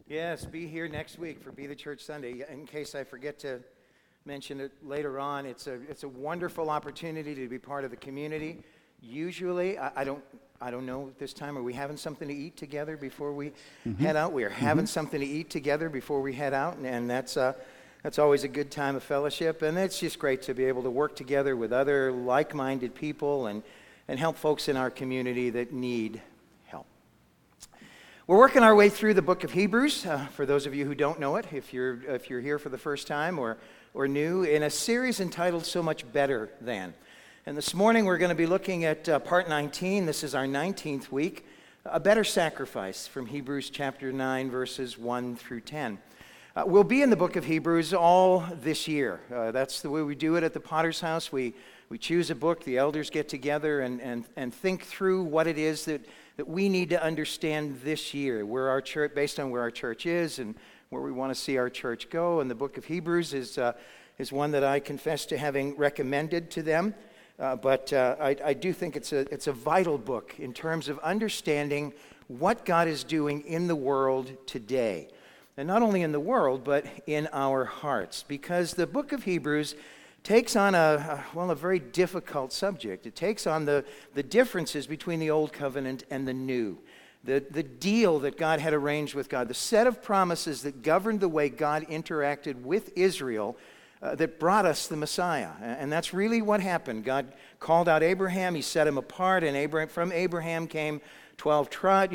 Yes, be here next week for Be the Church Sunday. In case I forget to mention it later on, it's a wonderful opportunity to be part of the community. Usually, I don't know this time, are we having something to eat together before we head out? We are having something to eat together before we head out, and that's always a good time of fellowship, and it's just great to be able to work together with other like-minded people and help folks in our community that need help. We're working our way through the book of Hebrews, for those of you who don't know it, if you're here for the first time or new, in a series entitled So Much Better Than. And this morning we're going to be looking at part 19. This is our 19th week, a better sacrifice from Hebrews chapter 9, verses 1 through 10. We'll be in the book of Hebrews all this year. That's the way we do it at the Potter's House. We choose a book, the elders get together and think through what it is that we need to understand this year, where our church, based on where our church is and where we want to see our church go. And the book of Hebrews is one that I confess to having recommended to them. But I do think it's a vital book in terms of understanding what God is doing in the world today. And not only in the world, but in our hearts. Because the book of Hebrews takes on a very difficult subject. It takes on the differences between the Old Covenant and the New. The deal that God had arranged with God. The set of promises that governed the way God interacted with Israel that brought us the Messiah. And that's really what happened. God called out Abraham. He set him apart. And from Abraham came 12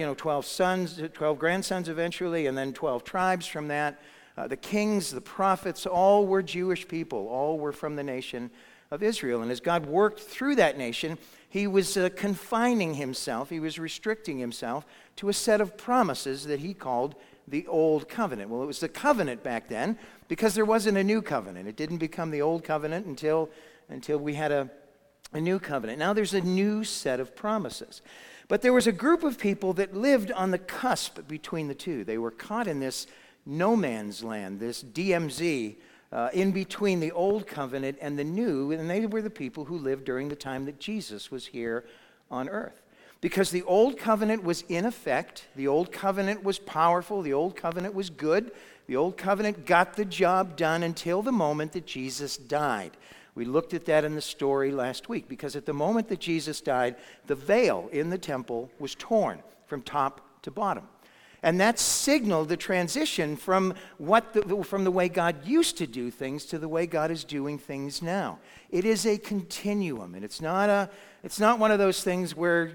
sons, 12 grandsons eventually, and then 12 tribes from that. The kings, the prophets, all were Jewish people. All were from the nation of Israel. And as God worked through that nation, he was confining himself, he was restricting himself to a set of promises that he called the Old Covenant. Well, it was the covenant back then because there wasn't a new covenant. It didn't become the Old Covenant until we had a new covenant. Now there's a new set of promises. But there was a group of people that lived on the cusp between the two. They were caught in this no man's land, this DMZ, in between the Old Covenant and the New, and they were the people who lived during the time that Jesus was here on earth. Because the Old Covenant was in effect, the Old Covenant was powerful, the Old Covenant was good, the Old Covenant got the job done until the moment that Jesus died. We looked at that in the story last week, because at the moment that Jesus died, the veil in the temple was torn from top to bottom. And that signaled the transition from the way God used to do things to the way God is doing things now. It is a continuum, and it's not one of those things where,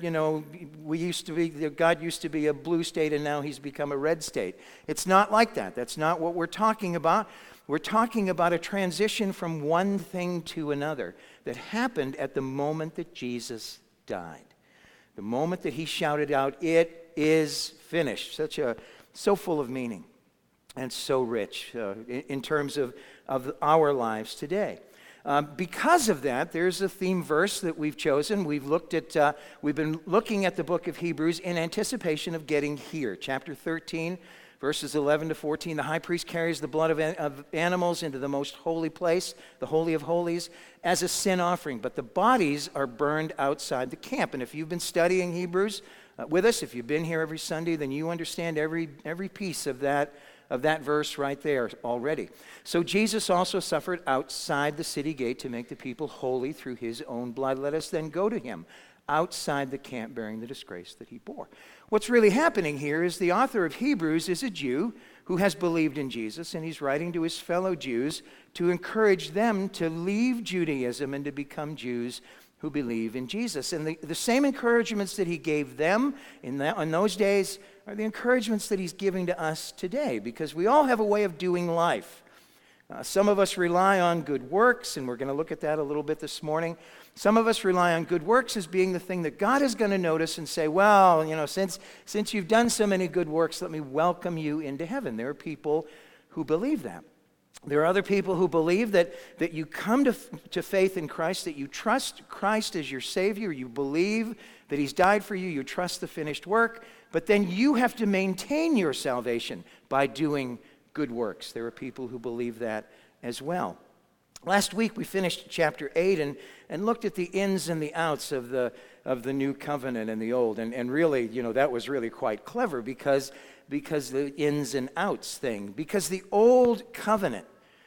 God used to be a blue state and now he's become a red state. It's not like that. That's not what we're talking about. We're talking about a transition from one thing to another that happened at the moment that Jesus died. The moment that he shouted out, "It is finished." So full of meaning and so rich in terms of our lives today. Because of that, there's a theme verse that we've chosen. We've been looking at the book of Hebrews in anticipation of getting here. Chapter 13, verses 11 to 14, the high priest carries the blood of animals into the most holy place, the Holy of Holies, as a sin offering. But the bodies are burned outside the camp. And if you've been studying Hebrews with us, if you've been here every Sunday, then you understand every piece of that verse right there already. So Jesus also suffered outside the city gate to make the people holy through his own blood. Let us then go to him outside the camp bearing the disgrace that he bore. What's really happening here is the author of Hebrews is a Jew who has believed in Jesus, and he's writing to his fellow Jews to encourage them to leave Judaism and to become Jews who believe in Jesus. And the same encouragements that he gave them in those days are the encouragements that he's giving to us today, because we all have a way of doing life. Some of us rely on good works, and we're going to look at that a little bit this morning. Some of us rely on good works as being the thing that God is going to notice and say, well, since you've done so many good works, let me welcome you into heaven. There are people who believe that. There are other people who believe that you come to faith in Christ, that you trust Christ as your Savior, you believe that he's died for you, you trust the finished work, but then you have to maintain your salvation by doing good works. There are people who believe that as well. Last week we finished chapter 8 and looked at the ins and the outs of the of the new covenant and the old. And really, that was really quite clever because the ins and outs thing. Because the old covenant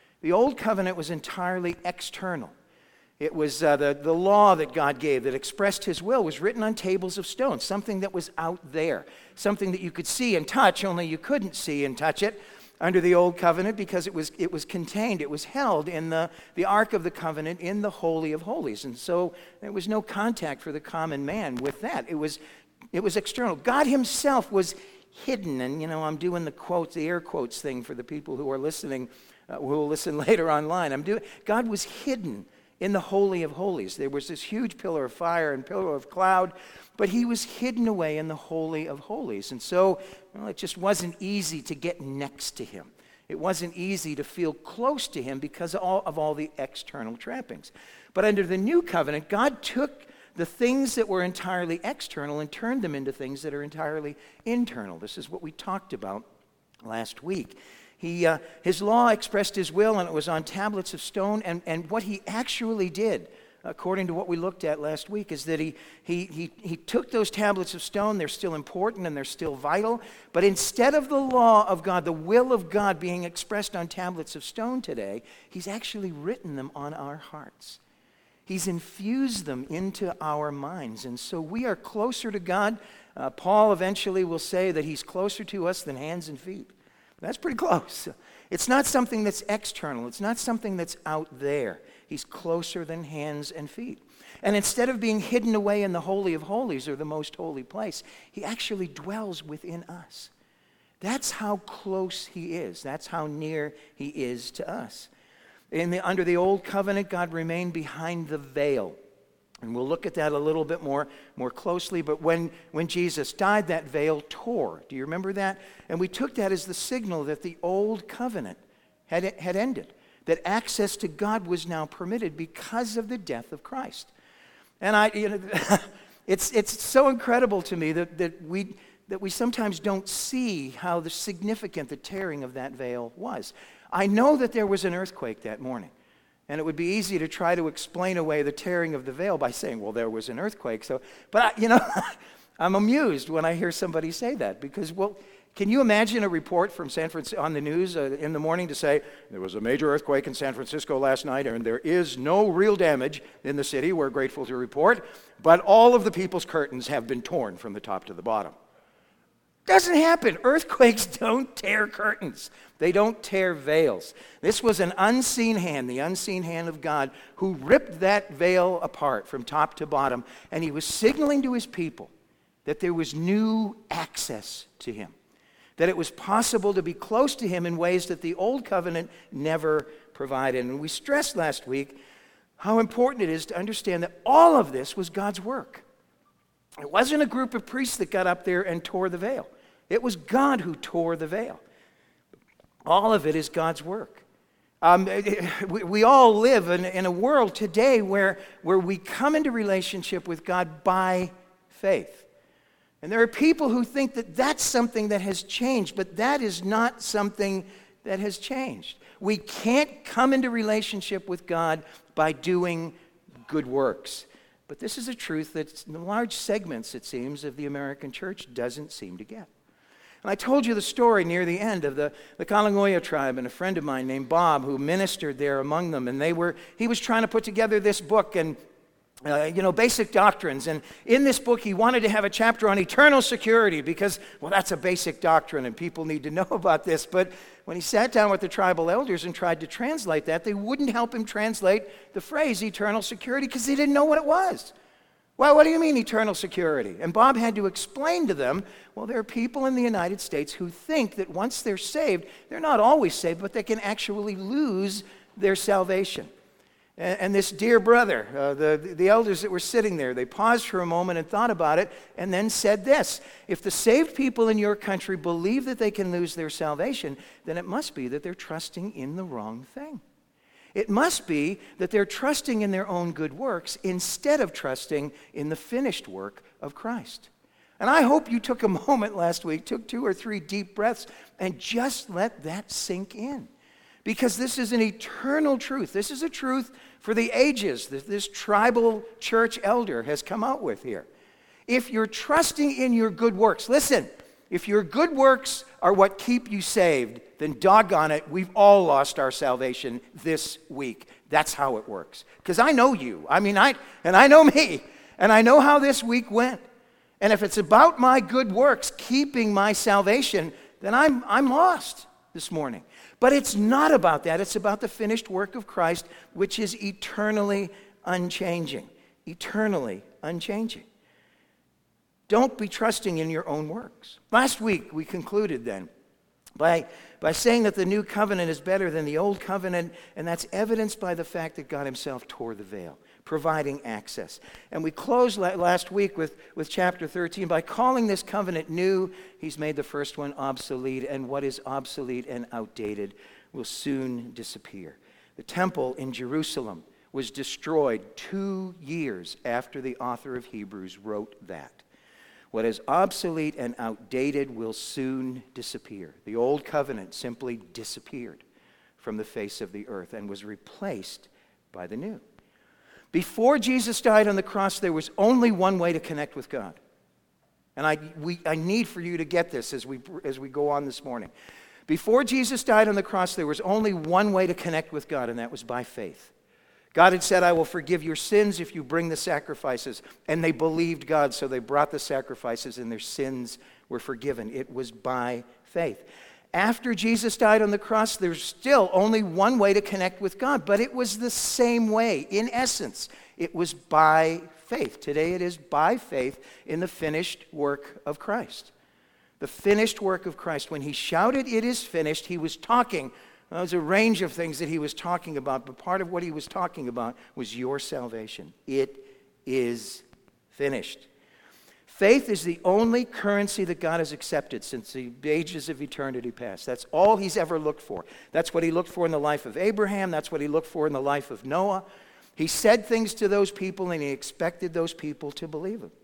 was entirely external. It was the law that God gave that expressed his will was written on tables of stone, something that was out there, something that you could see and touch, only you couldn't see and touch it under the old covenant because it was contained, it was held in the Ark of the Covenant in the Holy of Holies. And so there was no contact for the common man with that. It was external. God himself was hidden, and I'm doing the air quotes thing for the people who are listening, who will listen later online. God was hidden in the Holy of Holies. There was this huge pillar of fire and pillar of cloud, but he was hidden away in the Holy of Holies. And so it just wasn't easy to get next to him. It wasn't easy to feel close to him because of all the external trappings. But under the new covenant, God took the things that were entirely external and turned them into things that are entirely internal. This is what we talked about last week. His law expressed his will, and it was on tablets of stone. And what he actually did, according to what we looked at last week, is that he took those tablets of stone. They're still important and they're still vital. But instead of the law of God, the will of God being expressed on tablets of stone today, he's actually written them on our hearts. He's infused them into our minds. And so we are closer to God. Paul eventually will say that he's closer to us than hands and feet. That's pretty close. It's not something that's external. It's not something that's out there. He's closer than hands and feet. And instead of being hidden away in the Holy of Holies or the most holy place, he actually dwells within us. That's how close he is. That's how near he is to us. Under the old covenant, God remained behind the veil. And we'll look at that a little bit more closely. But when Jesus died, that veil tore. Do you remember that? And we took that as the signal that the old covenant had ended, that access to God was now permitted because of the death of Christ. And it's so incredible to me that we sometimes don't see how significant the tearing of that veil was. I know that there was an earthquake that morning. And it would be easy to try to explain away the tearing of the veil by saying, well, there was an earthquake. But I'm amused when I hear somebody say that because, can you imagine a report from San Francisco on the news in the morning to say, there was a major earthquake in San Francisco last night and there is no real damage in the city, we're grateful to report, but all of the people's curtains have been torn from the top to the bottom. Doesn't happen. Earthquakes don't tear curtains. They don't tear veils. This was an unseen hand, the unseen hand of God, who ripped that veil apart from top to bottom, and he was signaling to his people that there was new access to him, that it was possible to be close to him in ways that the old covenant never provided. And we stressed last week how important it is to understand that all of this was God's work. It wasn't a group of priests that got up there and tore the veil. It was God who tore the veil. All of it is God's work. We all live in a world today where we come into relationship with God by faith. And there are people who think that that's something that has changed, but that is not something that has changed. We can't come into relationship with God by doing good works. But this is a truth that large segments, it seems, of the American church doesn't seem to get. And I told you the story near the end of the Kalangoya tribe and a friend of mine named Bob who ministered there among them. And he was trying to put together this book and, basic doctrines. And in this book, he wanted to have a chapter on eternal security because, that's a basic doctrine and people need to know about this. But when he sat down with the tribal elders and tried to translate that, they wouldn't help him translate the phrase eternal security because they didn't know what it was. Well, what do you mean eternal security? And Bob had to explain to them, there are people in the United States who think that once they're saved, they're not always saved, but they can actually lose their salvation. And this dear brother, the elders that were sitting there, they paused for a moment and thought about it and then said this: if the saved people in your country believe that they can lose their salvation, then it must be that they're trusting in the wrong thing. It must be that they're trusting in their own good works instead of trusting in the finished work of Christ. And I hope you took a moment last week, took 2 or 3 deep breaths, and just let that sink in. Because this is an eternal truth. This is a truth for the ages that this tribal church elder has come out with here. If you're trusting in your good works, listen, if your good works are what keep you saved, then doggone it, we've all lost our salvation this week. That's how it works. Because I know you. I know me. And I know how this week went. And if it's about my good works keeping my salvation, then I'm lost this morning. But it's not about that. It's about the finished work of Christ, which is eternally unchanging. Eternally unchanging. Don't be trusting in your own works. Last week, we concluded then by saying that the new covenant is better than the old covenant, and that's evidenced by the fact that God himself tore the veil, providing access. And we closed last week with chapter 13 by calling this covenant new. He's made the first one obsolete, and what is obsolete and outdated will soon disappear. The temple in Jerusalem was destroyed 2 years after the author of Hebrews wrote that. What is obsolete and outdated will soon disappear. The old covenant simply disappeared from the face of the earth and was replaced by the new. Before Jesus died on the cross, there was only one way to connect with God. And I need for you to get this as we go on this morning. Before Jesus died on the cross, there was only one way to connect with God, and that was by faith. God had said, I will forgive your sins if you bring the sacrifices. And they believed God, so they brought the sacrifices, and their sins were forgiven. It was by faith. After Jesus died on the cross, there's still only one way to connect with God, but it was the same way. In essence, it was by faith. Today it is by faith in the finished work of Christ. The finished work of Christ. When he shouted, it is finished, he was talking. Well, there's a range of things that he was talking about, but part of what he was talking about was your salvation. It is finished. Faith is the only currency that God has accepted since the ages of eternity past. That's all he's ever looked for. That's what he looked for in the life of Abraham. That's what he looked for in the life of Noah. He said things to those people, and he expected those people to believe him.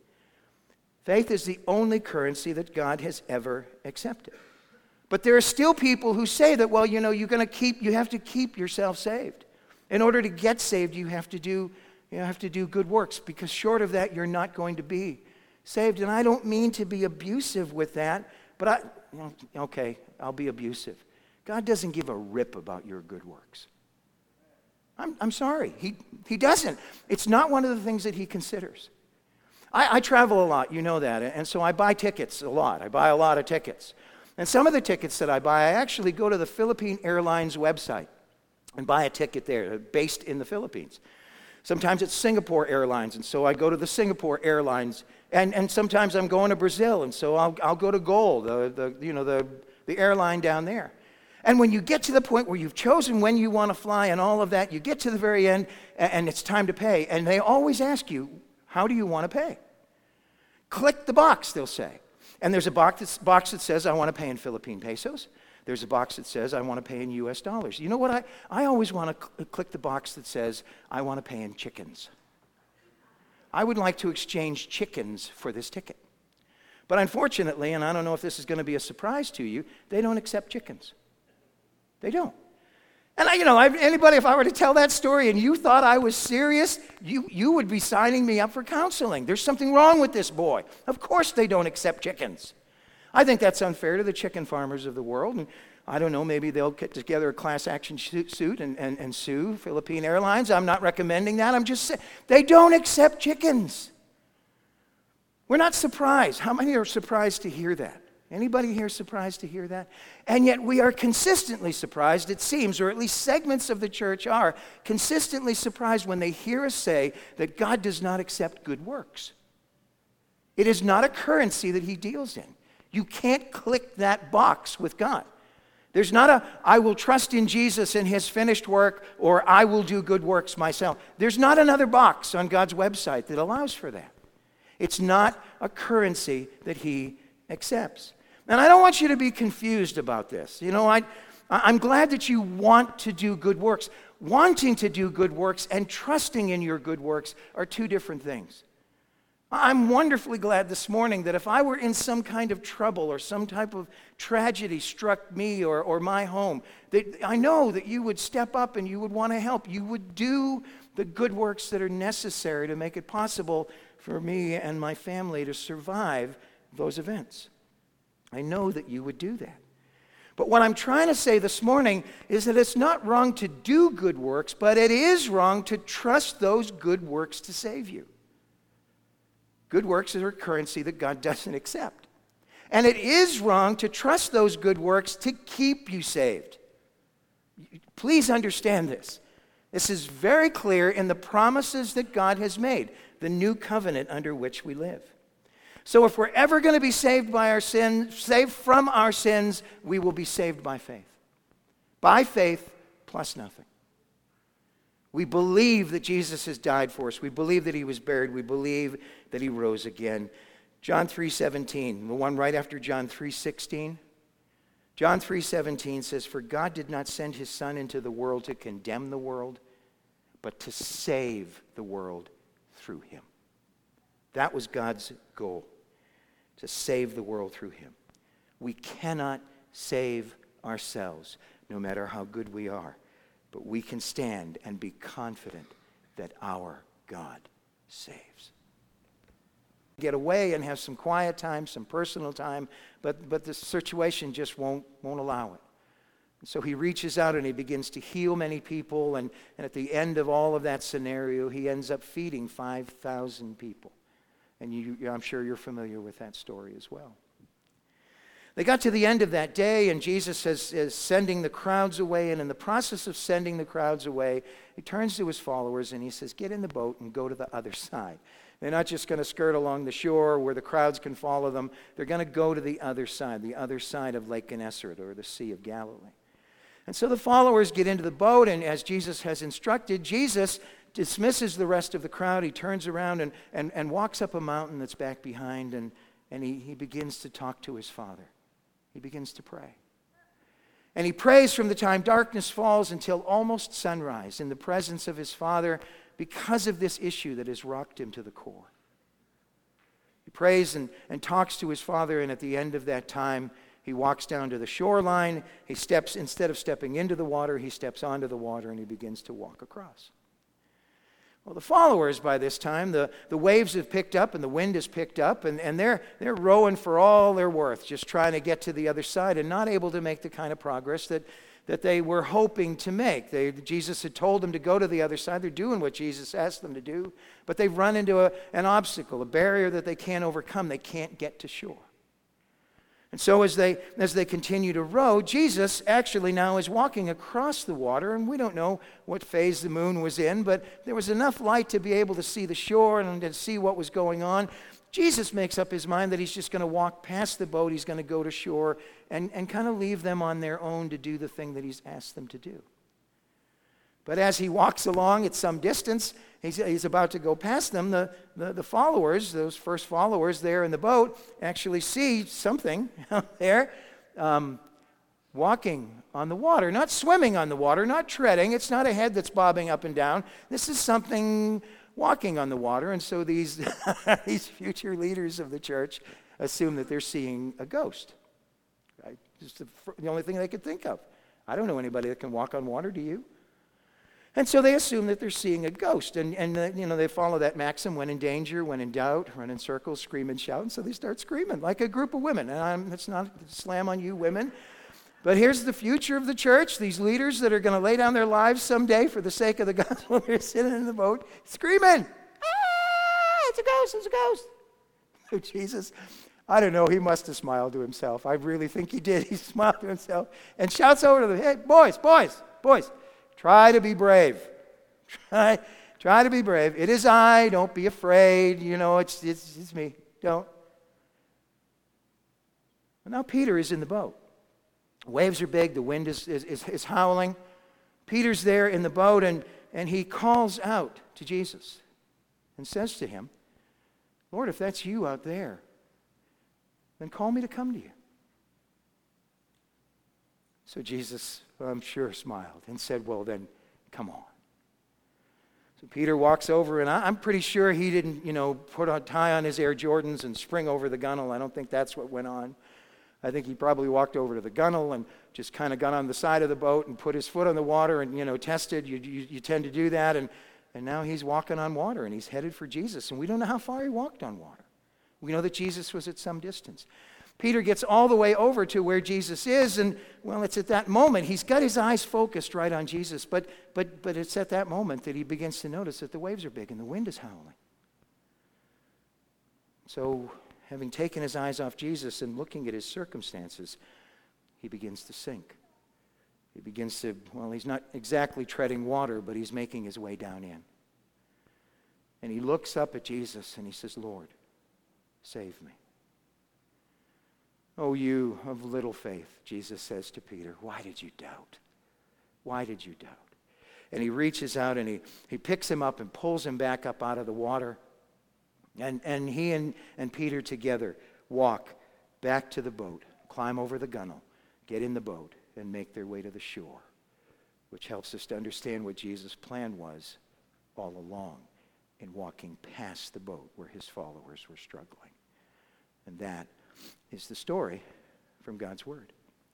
Faith is the only currency that God has ever accepted. But there are still people who say that, well, you have to keep yourself saved. In order to get saved, you have to do good works, because short of that, you're not going to be saved. And I don't mean to be abusive with that, but I'll be abusive. God doesn't give a rip about your good works. I'm sorry, he doesn't. It's not one of the things that he considers. I travel a lot, you know that, and so I buy tickets a lot. I buy a lot of tickets. And some of the tickets that I buy, I actually go to the Philippine Airlines website and buy a ticket there, based in the Philippines. Sometimes it's Singapore Airlines, and so I go to the Singapore Airlines. And sometimes I'm going to Brazil, and so I'll go to GOL, the airline down there. And when you get to the point where you've chosen when you want to fly and all of that, you get to the very end, and it's time to pay. And they always ask you, how do you want to pay? Click the box, they'll say. And there's a box that says, I want to pay in Philippine pesos. There's a box that says, I want to pay in US dollars. You know what? I always want to click the box that says, I want to pay in chickens. I would like to exchange chickens for this ticket. But unfortunately, and I don't know if this is going to be a surprise to you, they don't accept chickens. They don't. And anybody, if I were to tell that story and you thought I was serious, you would be signing me up for counseling. There's something wrong with this boy. Of course they don't accept chickens. I think that's unfair to the chicken farmers of the world. And I don't know, maybe they'll get together a class action suit and sue Philippine Airlines. I'm not recommending that. I'm just saying, they don't accept chickens. We're not surprised. How many are surprised to hear that? Anybody here surprised to hear that? And yet we are consistently surprised, it seems, or at least segments of the church are consistently surprised when they hear us say that God does not accept good works. It is not a currency that he deals in. You can't click that box with God. There's not a, I will trust in Jesus and his finished work, or I will do good works myself. There's not another box on God's website that allows for that. It's not a currency that he accepts. And I don't want you to be confused about this. I'm glad that you want to do good works. Wanting to do good works and trusting in your good works are two different things. I'm wonderfully glad this morning that if I were in some kind of trouble or some type of tragedy struck me or my home, that I know that you would step up and you would want to help. You would do the good works that are necessary to make it possible for me and my family to survive those events. I know that you would do that. But what I'm trying to say this morning is that it's not wrong to do good works, but it is wrong to trust those good works to save you. Good works are a currency that God doesn't accept. And it is wrong to trust those good works to keep you saved. Please understand this. This is very clear in the promises that God has made, the new covenant under which we live. So if we're ever going to be saved by our sin, saved from our sins, we will be saved by faith. By faith plus nothing. We believe that Jesus has died for us. We believe that he was buried. We believe that he rose again. John 3:17, the one right after John 3:16. John 3:17 says, "For God did not send his Son into the world to condemn the world, but to save the world through him." That was God's goal, to save the world through him. We cannot save ourselves, no matter how good we are, but we can stand and be confident that our God saves. Get away and have some quiet time, some personal time, but the situation just won't allow it. And so he reaches out and he begins to heal many people, and at the end of all of that scenario, he ends up feeding 5,000 people. And I'm sure you're familiar with that story as well. They got to the end of that day, and Jesus is sending the crowds away, and in the process of sending the crowds away, he turns to his followers and he says, "Get in the boat and go to the other side." They're not just going to skirt along the shore where the crowds can follow them. They're going to go to the other side of Lake Gennesaret, or the Sea of Galilee. And so the followers get into the boat, and as Jesus has instructed, Jesus dismisses the rest of the crowd. He turns around and walks up a mountain that's back behind, and he begins to talk to his Father. He begins to pray. And he prays from the time darkness falls until almost sunrise in the presence of his Father, because of this issue that has rocked him to the core. He prays and talks to his Father, and at the end of that time, he walks down to the shoreline. He steps, instead of stepping into the water, he steps onto the water and he begins to walk across. Well, the followers by this time, the waves have picked up and the wind has picked up, and they're rowing for all they're worth, just trying to get to the other side and not able to make the kind of progress that they were hoping to make. Jesus had told them to go to the other side. They're doing what Jesus asked them to do, but they've run into an obstacle, a barrier that they can't overcome. They can't get to shore. And so as they continue to row, Jesus actually now is walking across the water, and we don't know what phase the moon was in, but there was enough light to be able to see the shore and to see what was going on. Jesus makes up his mind that he's just going to walk past the boat. He's going to go to shore and kind of leave them on their own to do the thing that he's asked them to do. But as he walks along at some distance, he's about to go past them. The followers, those first followers there in the boat, actually see something out there walking on the water. Not swimming on the water, not treading. It's not a head that's bobbing up and down. This is something walking on the water. And so these future leaders of the church assume that they're seeing a ghost. Right? Just the only thing they could think of. I don't know anybody that can walk on water, do you? And so they assume that they're seeing a ghost. And they follow that maxim: when in danger, when in doubt, run in circles, scream and shout. And so they start screaming like a group of women. And that's not a slam on you women. But here's the future of the church. These leaders that are going to lay down their lives someday for the sake of the gospel. They're sitting in the boat screaming, "Ah, it's a ghost, it's a ghost." So Jesus, I don't know, he must have smiled to himself. I really think he did. He smiled to himself and shouts over to them, "Hey, boys, try to be brave. Try to be brave. It is I. Don't be afraid. It's me. Don't." Well, now Peter is in the boat. Waves are big. The wind is howling. Peter's there in the boat, and he calls out to Jesus and says to him, "Lord, if that's you out there, then call me to come to you." So Jesus, I'm sure, smiled and said, "Well, then, come on." So Peter walks over, and I'm pretty sure he didn't, put a tie on his Air Jordans and spring over the gunnel. I don't think that's what went on. I think he probably walked over to the gunnel and just kind of got on the side of the boat and put his foot on the water and, tested. You tend to do that. And and now he's walking on water, and he's headed for Jesus. And we don't know how far he walked on water. We know that Jesus was at some distance. Peter gets all the way over to where Jesus is, and, well, it's at that moment. He's got his eyes focused right on Jesus, but it's at that moment that he begins to notice that the waves are big and the wind is howling. So, having taken his eyes off Jesus and looking at his circumstances, he begins to sink. He begins to, well, he's not exactly treading water, but he's making his way down in. And he looks up at Jesus and he says, Lord, save me. Oh, you of little faith, Jesus says to Peter, why did you doubt? Why did you doubt? And he reaches out and he picks him up and pulls him back up out of the water. And he and Peter together walk back to the boat, climb over the gunwale, get in the boat, and make their way to the shore, which helps us to understand what Jesus' plan was all along in walking past the boat where his followers were struggling. And that is the story from God's Word.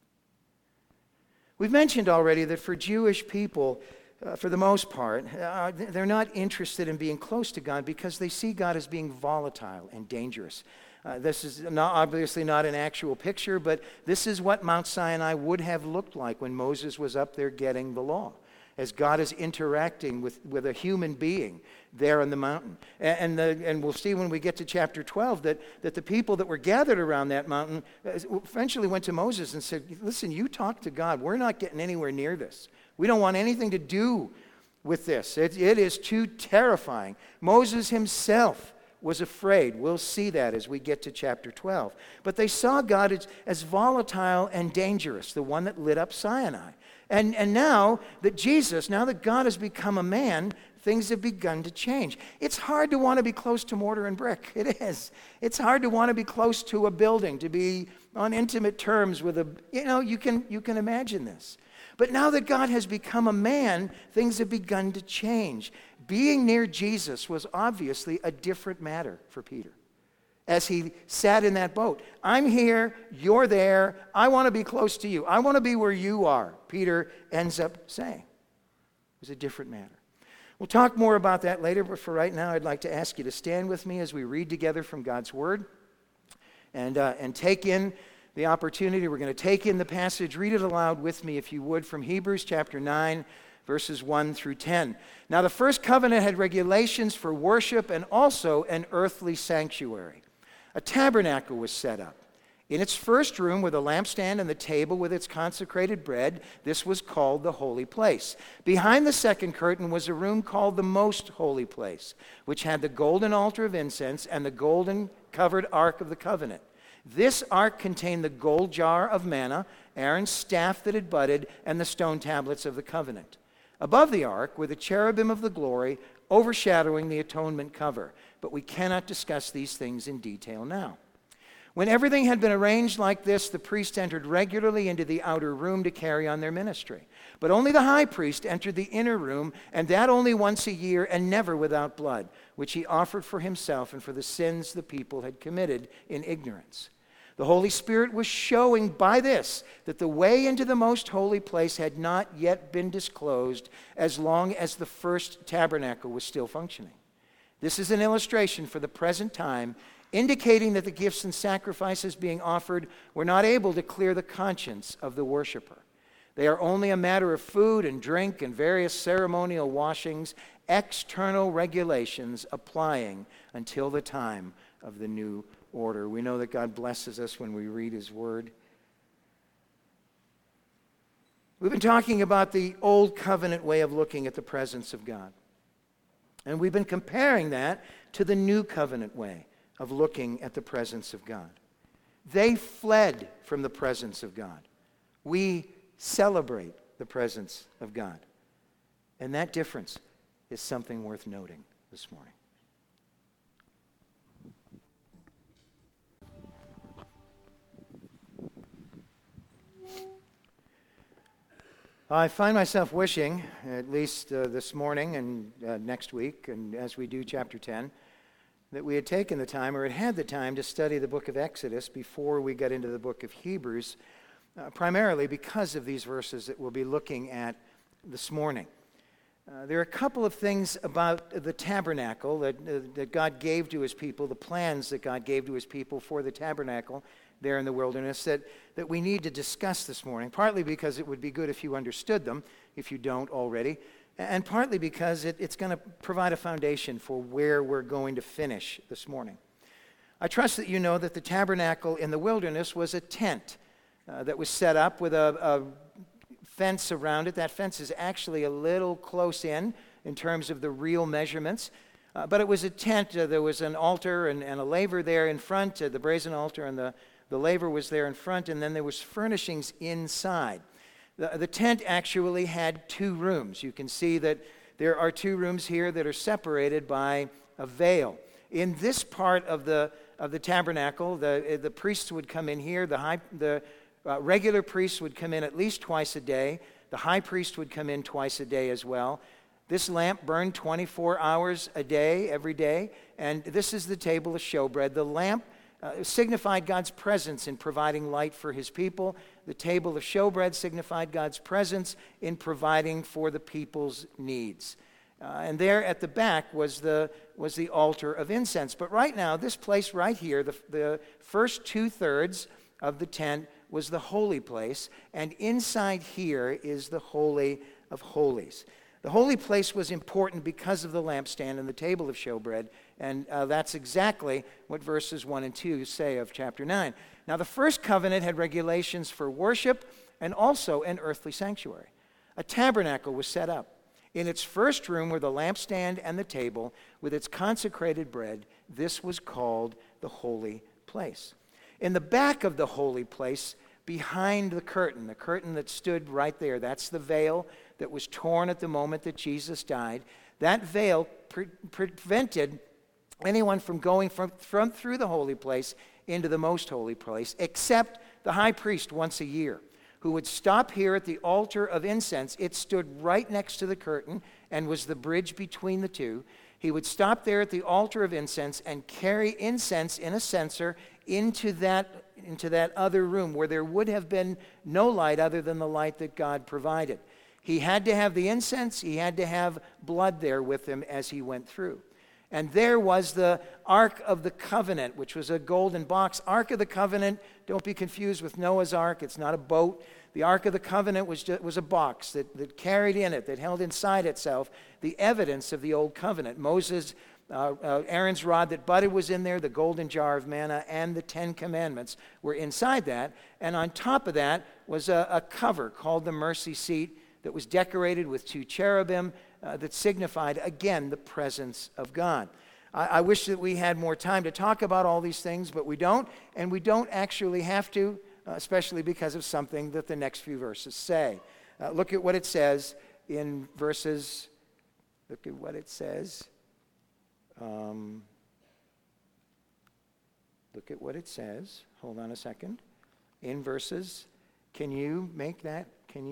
We've mentioned already that for Jewish people, for the most part, they're not interested in being close to God because they see God as being volatile and dangerous. This is obviously not an actual picture, but this is what Mount Sinai would have looked like when Moses was up there getting the law, as God is interacting with a human being there on the mountain. And we'll see when we get to chapter 12 that the people that were gathered around that mountain eventually went to Moses and said, listen, you talk to God. We're not getting anywhere near this. We don't want anything to do with this. It is too terrifying. Moses himself was afraid. We'll see that as we get to chapter 12. But they saw God as volatile and dangerous, the one that lit up Sinai. And now that God has become a man, things have begun to change. It's hard to want to be close to mortar and brick. It is. It's hard to want to be close to a building, to be on intimate terms with you can imagine this. But now that God has become a man, things have begun to change. Being near Jesus was obviously a different matter for Peter as he sat in that boat. I'm here, you're there, I want to be close to you. I want to be where you are, Peter ends up saying. It was a different matter. We'll talk more about that later, but for right now, I'd like to ask you to stand with me as we read together from God's Word and take in the opportunity. We're going to take in the passage. Read it aloud with me, if you would, from Hebrews chapter 9, verses 1 through 10. Now, the first covenant had regulations for worship and also an earthly sanctuary. A tabernacle was set up. In its first room were the lampstand and the table with its consecrated bread. This was called the holy place. Behind the second curtain was a room called the most holy place, which had the golden altar of incense and the golden covered ark of the covenant. This ark contained the gold jar of manna, Aaron's staff that had budded, and the stone tablets of the covenant. Above the ark were the cherubim of the glory, overshadowing the atonement cover. But we cannot discuss these things in detail now. When everything had been arranged like this, the priests entered regularly into the outer room to carry on their ministry. But only the high priest entered the inner room, and that only once a year, and never without blood, which he offered for himself and for the sins the people had committed in ignorance. The Holy Spirit was showing by this that the way into the most holy place had not yet been disclosed as long as the first tabernacle was still functioning. This is an illustration for the present time, indicating that the gifts and sacrifices being offered were not able to clear the conscience of the worshiper. They are only a matter of food and drink and various ceremonial washings, external regulations applying until the time of the new order. We know that God blesses us when we read His Word. We've been talking about the old covenant way of looking at the presence of God. And we've been comparing that to the new covenant way of looking at the presence of God. They fled from the presence of God. We celebrate the presence of God. And that difference is something worth noting this morning. I find myself wishing, at least this morning and next week, and as we do chapter 10, that we had taken the time, or had the time, to study the book of Exodus before we got into the book of Hebrews, primarily because of these verses that we'll be looking at this morning. There are a couple of things about the tabernacle that God gave to his people, the plans that God gave to his people for the tabernacle there in the wilderness that we need to discuss this morning, partly because it would be good if you understood them, if you don't already, and partly because it's going to provide a foundation for where we're going to finish this morning. I trust that you know that the tabernacle in the wilderness was a tent that was set up with a fence around it. That fence is actually a little close in terms of the real measurements. But it was a tent. There was an altar and a laver there in front, the brazen altar, and the laver was there in front, and then there was furnishings inside. The tent actually had 2 rooms. You can see that there are 2 rooms here that are separated by a veil. In this part of the tabernacle, the priests would come in here. The regular priests would come in at least twice a day. The high priest would come in twice a day as well. This lamp burned 24 hours a day, every day, and this is the table of showbread. The lamp signified God's presence in providing light for his people. The table of showbread signified God's presence in providing for the people's needs. And there at the back was the altar of incense. But right now, this place right here, the first 2/3 of the tent was the holy place, and inside here is the Holy of Holies. The holy place was important because of the lampstand and the table of showbread, and that's exactly what verses 1 and 2 say of chapter 9. Now, the first covenant had regulations for worship and also an earthly sanctuary. A tabernacle was set up. In its first room were the lampstand and the table with its consecrated bread. This was called the holy place. In the back of the holy place, behind the curtain that stood right there, that's the veil that was torn at the moment that Jesus died. That veil prevented anyone from going from through the holy place into the most holy place, except the high priest once a year, who would stop here at the altar of incense. It stood right next to the curtain and was the bridge between the two. He would stop there at the altar of incense and carry incense in a censer into that other room where there would have been no light other than the light that God provided. He had to have the incense. He had to have blood there with him as he went through. And there was the Ark of the Covenant, which was a golden box. Ark of the Covenant, don't be confused with Noah's Ark. It's not a boat. The Ark of the Covenant was a box that carried in it, that held inside itself the evidence of the Old Covenant. Moses, Aaron's rod that budded was in there, the golden jar of manna, and the 10 Commandments were inside that. And on top of that was a cover called the mercy seat that was decorated with 2 cherubim that signified, again, the presence of God. I wish that we had more time to talk about all these things, but we don't, and we don't actually have to, especially because of something that the next few verses say. Look at what it says in verses, look at what it says. Look at what it says. Hold on a second. In verses, can you make that?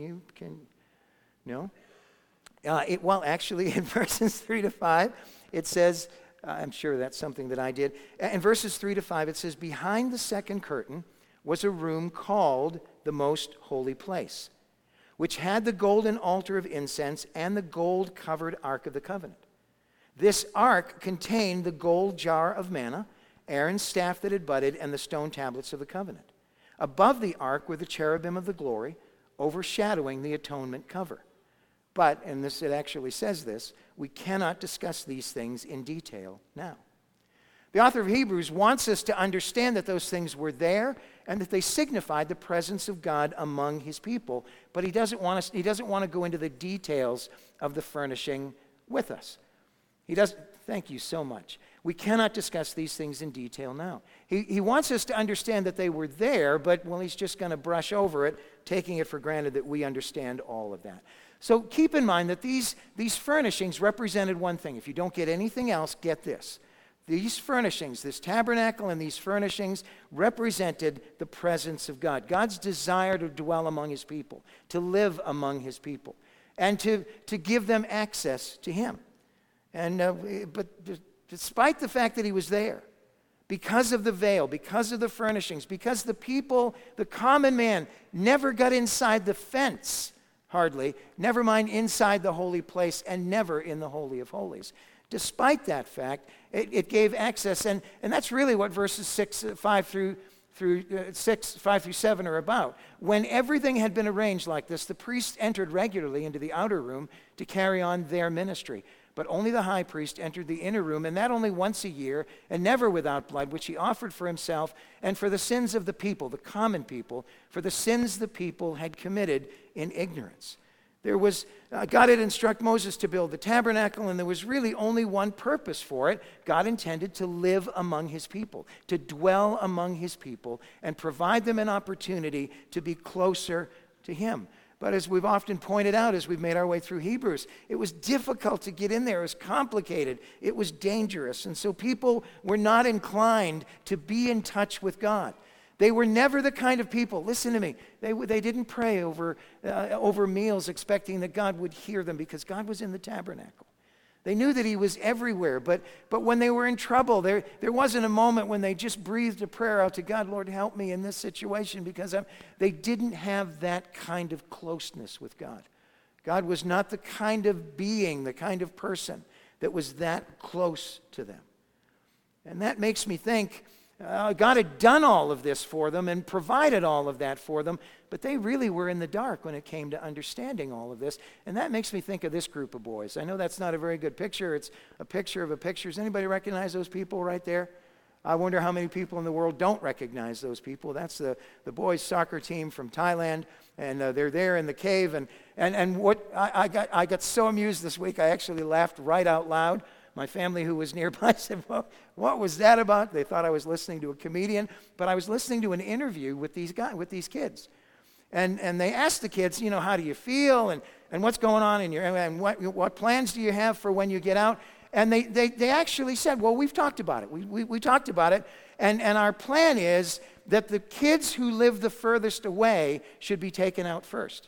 No? Well, actually, in verses 3 to 5, it says, I'm sure that's something that I did. In verses 3 to 5, it says, behind the second curtain was a room called the most holy place, which had the golden altar of incense and the gold-covered Ark of the Covenant. This ark contained the gold jar of manna, Aaron's staff that had budded, and the stone tablets of the covenant. Above the ark were the cherubim of the glory, overshadowing the atonement cover. But, and it actually says this, we cannot discuss these things in detail now. The author of Hebrews wants us to understand that those things were there and that they signified the presence of God among his people, but he doesn't want to go into the details of the furnishing with us. Thank you so much. We cannot discuss these things in detail now. He wants us to understand that they were there, but, well, he's just going to brush over it, taking it for granted that we understand all of that. So keep in mind that these furnishings represented one thing. If you don't get anything else, get this. These furnishings, this tabernacle and these furnishings represented the presence of God. God's desire to dwell among his people, to live among his people, and to give them access to him. But despite the fact that he was there, because of the veil, because of the furnishings, because the people, the common man, never got inside the fence, hardly, never mind inside the holy place, and never in the Holy of Holies. Despite that fact, it gave access, and that's really what verses 5 through 7 are about. When everything had been arranged like this, the priests entered regularly into the outer room to carry on their ministry. But only the high priest entered the inner room, and that only once a year, and never without blood, which he offered for himself and for the sins of the people, the common people, for the sins the people had committed in ignorance. God had instructed Moses to build the tabernacle, and there was really only one purpose for it. God intended to live among his people, to dwell among his people, and provide them an opportunity to be closer to him. But as we've often pointed out, as we've made our way through Hebrews, it was difficult to get in there. It was complicated. It was dangerous. And so people were not inclined to be in touch with God. They were never the kind of people, listen to me, they didn't pray over meals expecting that God would hear them, because God was in the tabernacle. They knew that he was everywhere, but when they were in trouble, there wasn't a moment when they just breathed a prayer out to God, Lord, help me in this situation, because they didn't have that kind of closeness with God. God was not the kind of being, the kind of person that was that close to them. And that makes me think, God had done all of this for them and provided all of that for them, but they really were in the dark when it came to understanding all of this. And that makes me think of this group of boys. I know that's not a very good picture. It's a picture of a picture. Does anybody recognize those people right there? I wonder how many people in the world don't recognize those people. That's the boys' soccer team from Thailand, and they're there in the cave. And what I got so amused this week, I actually laughed right out loud. My family, who was nearby, said, well, what was that about? They thought I was listening to a comedian, but I was listening to an interview with these kids. And they asked the kids, how do you feel, and what's going on in your, and what plans do you have for when you get out? And they actually said, well, we've talked about it. We talked about it, and our plan is that the kids who live the furthest away should be taken out first.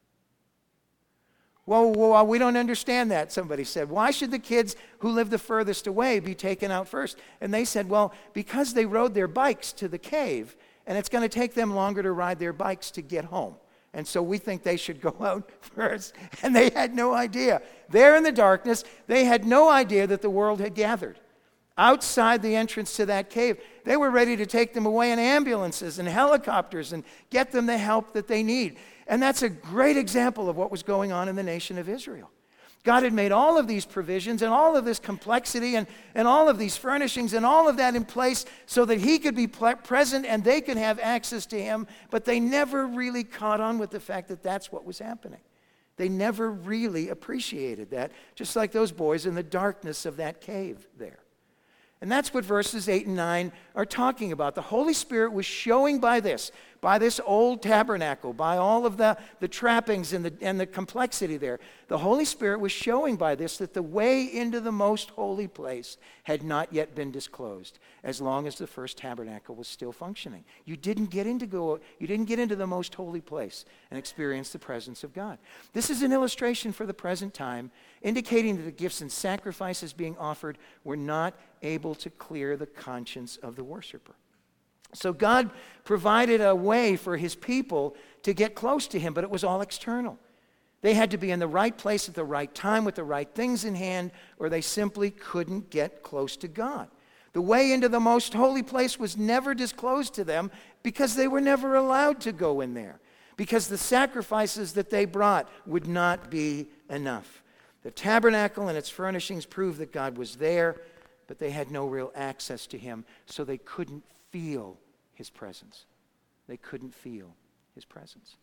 Well, we don't understand that, somebody said. Why should the kids who live the furthest away be taken out first? And they said, well, because they rode their bikes to the cave, and it's going to take them longer to ride their bikes to get home. And so we think they should go out first. And they had no idea. There in the darkness, they had no idea that the world had gathered. Outside the entrance to that cave, they were ready to take them away in ambulances and helicopters and get them the help that they need. And that's a great example of what was going on in the nation of Israel. God had made all of these provisions and all of this complexity and all of these furnishings and all of that in place so that he could be present and they could have access to him, but they never really caught on with the fact that that's what was happening. They never really appreciated that, just like those boys in the darkness of that cave there. And that's what verses 8 and 9 are talking about. The Holy Spirit was showing by this old tabernacle, by all of the trappings and the complexity there. The Holy Spirit was showing by this that the way into the most holy place had not yet been disclosed, as long as the first tabernacle was still functioning. You didn't get into the most holy place and experience the presence of God. This is an illustration for the present time, indicating that the gifts and sacrifices being offered were not able to clear the conscience of the worshiper. So God provided a way for his people to get close to him, but it was all external. They had to be in the right place at the right time with the right things in hand, or they simply couldn't get close to God. The way into the most holy place was never disclosed to them because they were never allowed to go in there, because the sacrifices that they brought would not be enough. The tabernacle and its furnishings proved that God was there, but they had no real access to him, so they couldn't feel his presence. They couldn't feel his presence.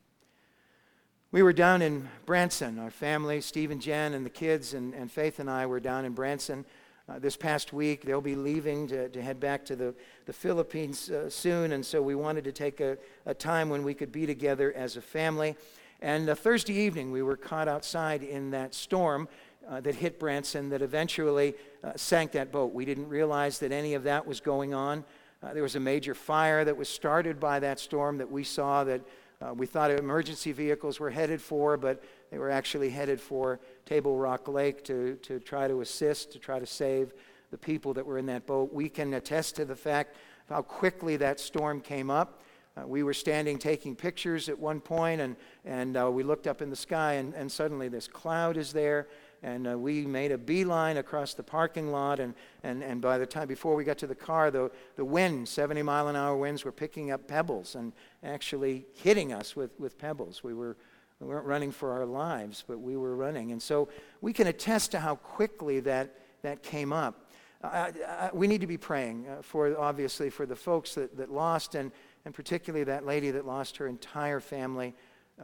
We were down in Branson. Our family, Steve and Jen and the kids and Faith and I were down in Branson this past week. They'll be leaving to head back to the Philippines soon, and so we wanted to take a time when we could be together as a family. And Thursday evening, we were caught outside in that storm that hit Branson that eventually sank that boat. We didn't realize that any of that was going on. There was a major fire that was started by that storm that we saw that we thought emergency vehicles were headed for, but they were actually headed for Table Rock Lake to try to assist, to try to save the people that were in that boat. We can attest to the fact of how quickly that storm came up. We were standing taking pictures at one point, and we looked up in the sky, and suddenly this cloud is there, and we made a beeline across the parking lot, and by the time, before we got to the car, the wind, 70-mile-an-hour winds, were picking up pebbles and actually hitting us with pebbles. We weren't running for our lives, but we were running. And so we can attest to how quickly that came up. We need to be praying, obviously, for the folks that lost, and particularly that lady that lost her entire family.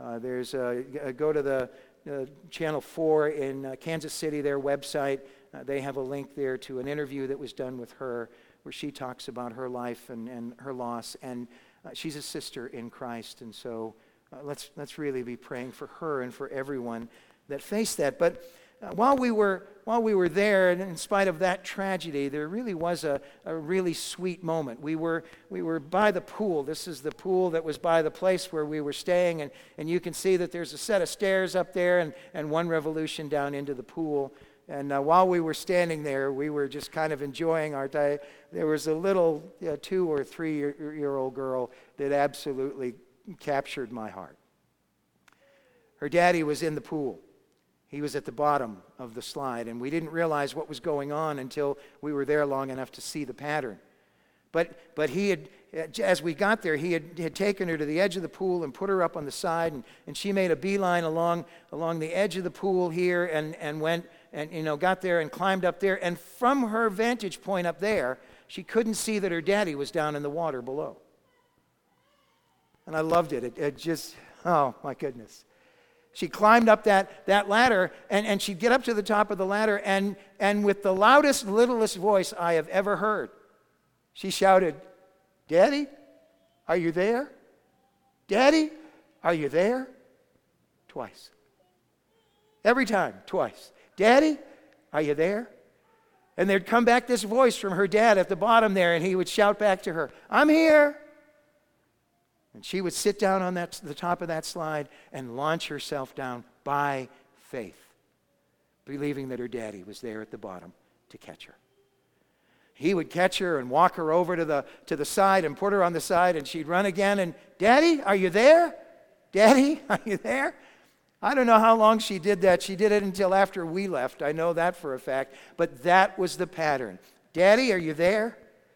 Go to the Channel 4 in Kansas City, their website. They have a link there to an interview that was done with her where she talks about her life and her loss. And she's a sister in Christ. And so let's really be praying for her and for everyone that faced that. But while we were there, and in spite of that tragedy, there really was a really sweet moment. We were by the pool. This is the pool that was by the place where we were staying, and you can see that there's a set of stairs up there and one revolution down into the pool. And while we were standing there, we were just kind of enjoying our day. There was a little 2 or 3 year old girl that absolutely captured my heart. Her daddy was in the pool. He was at the bottom of the slide, and we didn't realize what was going on until we were there long enough to see the pattern. But he had, as we got there, he had taken her to the edge of the pool and put her up on the side, and she made a beeline along the edge of the pool here and went and got there and climbed up there. And from her vantage point up there, she couldn't see that her daddy was down in the water below. And I loved it. It just, oh my goodness. She climbed up that ladder, and she'd get up to the top of the ladder, and with the loudest, littlest voice I have ever heard, she shouted, "Daddy, are you there? Daddy, are you there?" Twice. Every time, twice. "Daddy, are you there?" And there'd come back this voice from her dad at the bottom there, and he would shout back to her, "I'm here." And she would sit down on the top of that slide and launch herself down by faith, believing that her daddy was there at the bottom to catch her. He would catch her and walk her over to the side and put her on the side, and she'd run again and, "Daddy, are you there? Daddy, are you there?" I don't know how long she did that. She did it until after we left. I know that for a fact. But that was the pattern. "Daddy, are you there?"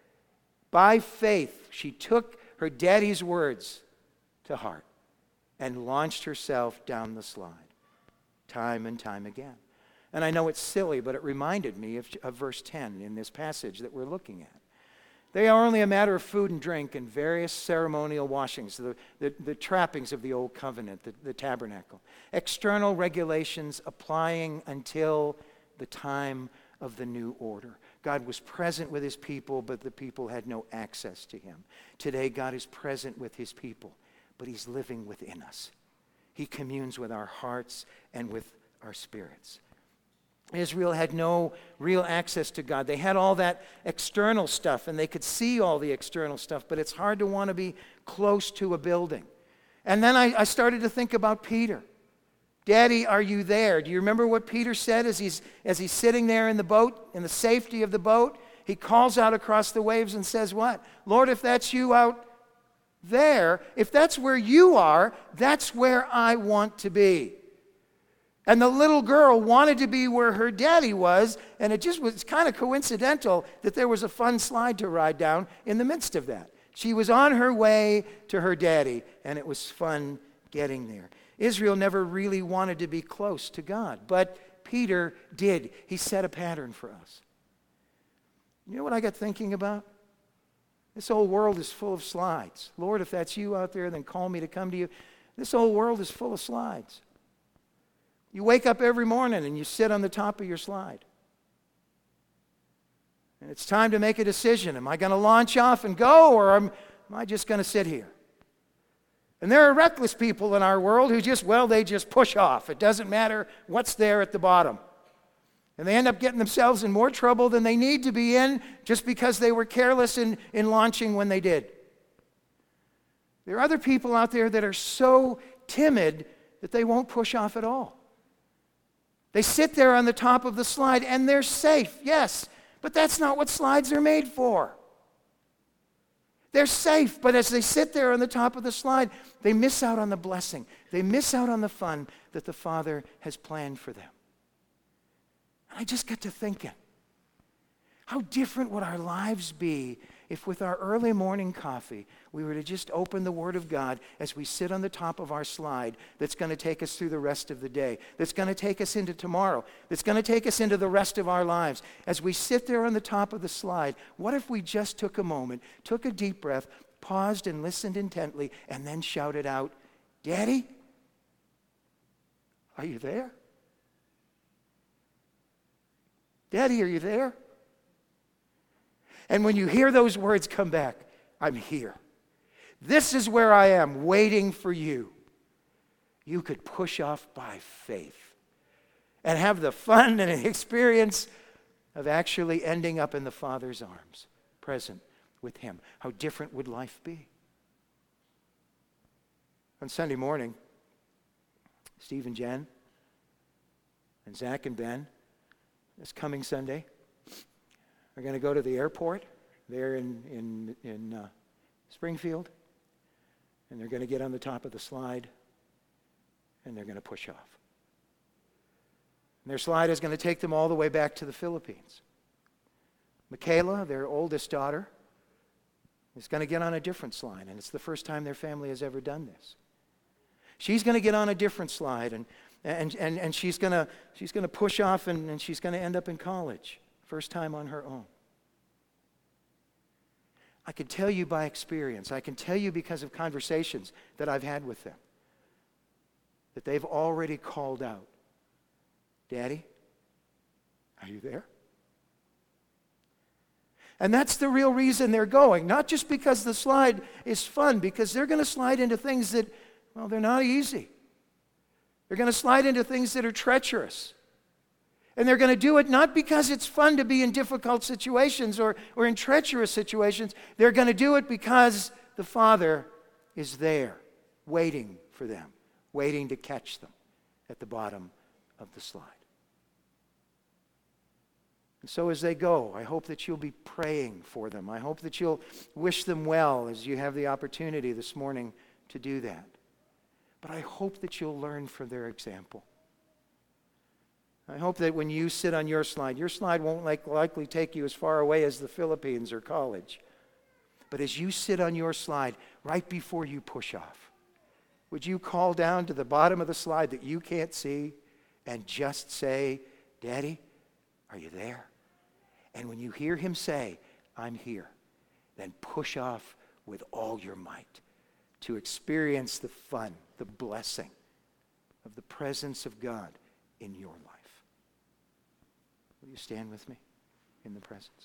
By faith, she took her daddy's words to heart and launched herself down the slide time and time again. And I know it's silly, but it reminded me of verse 10 in this passage that we're looking at. They are only a matter of food and drink and various ceremonial washings, the trappings of the old covenant, the tabernacle. External regulations applying until the time of the new order. God was present with his people, but the people had no access to him. Today, God is present with his people, but he's living within us. He communes with our hearts and with our spirits. Israel had no real access to God. They had all that external stuff, and they could see all the external stuff, but it's hard to want to be close to a building. And then I started to think about Peter. "Daddy, are you there?" Do you remember what Peter said as he's sitting there in the boat, in the safety of the boat? He calls out across the waves and says what? "Lord, if that's you out there, if that's where you are, that's where I want to be." And the little girl wanted to be where her daddy was, and it just was kind of coincidental that there was a fun slide to ride down in the midst of that. She was on her way to her daddy, and it was fun getting there. Israel never really wanted to be close to God, but Peter did. He set a pattern for us. You know what I got thinking about? This whole world is full of slides. Lord, if that's you out there, then call me to come to you. This whole world is full of slides. You wake up every morning and you sit on the top of your slide. And it's time to make a decision. Am I going to launch off and go, or am I just going to sit here? And there are reckless people in our world who they just push off. It doesn't matter what's there at the bottom. And they end up getting themselves in more trouble than they need to be in just because they were careless in launching when they did. There are other people out there that are so timid that they won't push off at all. They sit there on the top of the slide and they're safe, yes, but that's not what slides are made for. They're safe, but as they sit there on the top of the slide, they miss out on the blessing. They miss out on the fun that the Father has planned for them. And I just got to thinking, how different would our lives be if with our early morning coffee, we were to just open the Word of God as we sit on the top of our slide that's going to take us through the rest of the day, that's going to take us into tomorrow, that's going to take us into the rest of our lives. As we sit there on the top of the slide, what if we just took a moment, took a deep breath, paused and listened intently, and then shouted out, "Daddy, are you there? Daddy, are you there?" And when you hear those words come back, "I'm here. This is where I am, waiting for you." You could push off by faith and have the fun and experience of actually ending up in the Father's arms, present with Him. How different would life be? On Sunday morning, Steve and Jen and Zach and Ben, this coming Sunday, are going to go to the airport there in Springfield, and they're going to get on the top of the slide, and they're going to push off. And their slide is going to take them all the way back to the Philippines. Michaela, their oldest daughter, is going to get on a different slide, and it's the first time their family has ever done this. She's going to get on a different slide, and she's going to push off, and she's going to end up in college. First time on her own. I can tell you by experience, I can tell you because of conversations that I've had with them, that they've already called out, "Daddy, are you there?" And that's the real reason they're going, not just because the slide is fun, because they're going to slide into things that, well, they're not easy. They're going to slide into things that are treacherous. And they're going to do it not because it's fun to be in difficult situations or in treacherous situations. They're going to do it because the Father is there, waiting for them, waiting to catch them at the bottom of the slide. And so as they go, I hope that you'll be praying for them. I hope that you'll wish them well as you have the opportunity this morning to do that. But I hope that you'll learn from their example. I hope that when you sit on your slide won't likely take you as far away as the Philippines or college. But as you sit on your slide, right before you push off, would you call down to the bottom of the slide that you can't see and just say, "Daddy, are you there?" And when you hear Him say, "I'm here," then push off with all your might to experience the fun, the blessing of the presence of God in your life. Will you stand with me in the presence?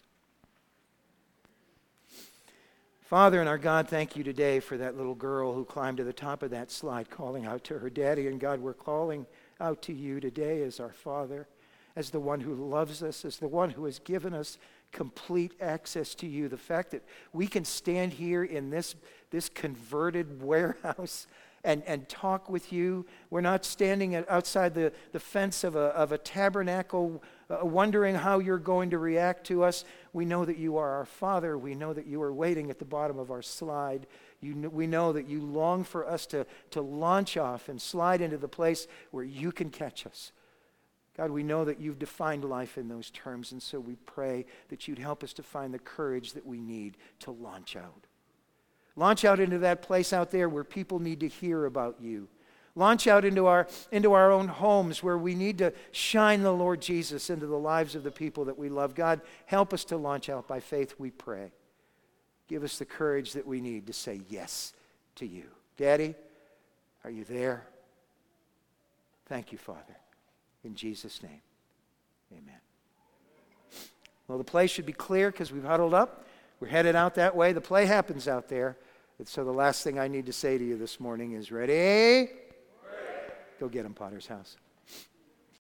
Father and our God, thank you today for that little girl who climbed to the top of that slide calling out to her daddy. And God, we're calling out to you today as our Father, as the one who loves us, as the one who has given us complete access to you. The fact that we can stand here in this converted warehouse and talk with you. We're not standing outside the fence of a tabernacle wondering how you're going to react to us. We know that you are our Father. We know that you are waiting at the bottom of our slide. We know that you long for us to launch off and slide into the place where you can catch us. God, we know that you've defined life in those terms, and so we pray that you'd help us to find the courage that we need to launch out. Launch out into that place out there where people need to hear about you. Launch out into our own homes where we need to shine the Lord Jesus into the lives of the people that we love. God, help us to launch out by faith, we pray. Give us the courage that we need to say yes to you. Daddy, are you there? Thank you, Father. In Jesus' name, amen. Well, the play should be clear because we've huddled up. We're headed out that way. The play happens out there. And so the last thing I need to say to you this morning is, ready? Go get him, Potter's House.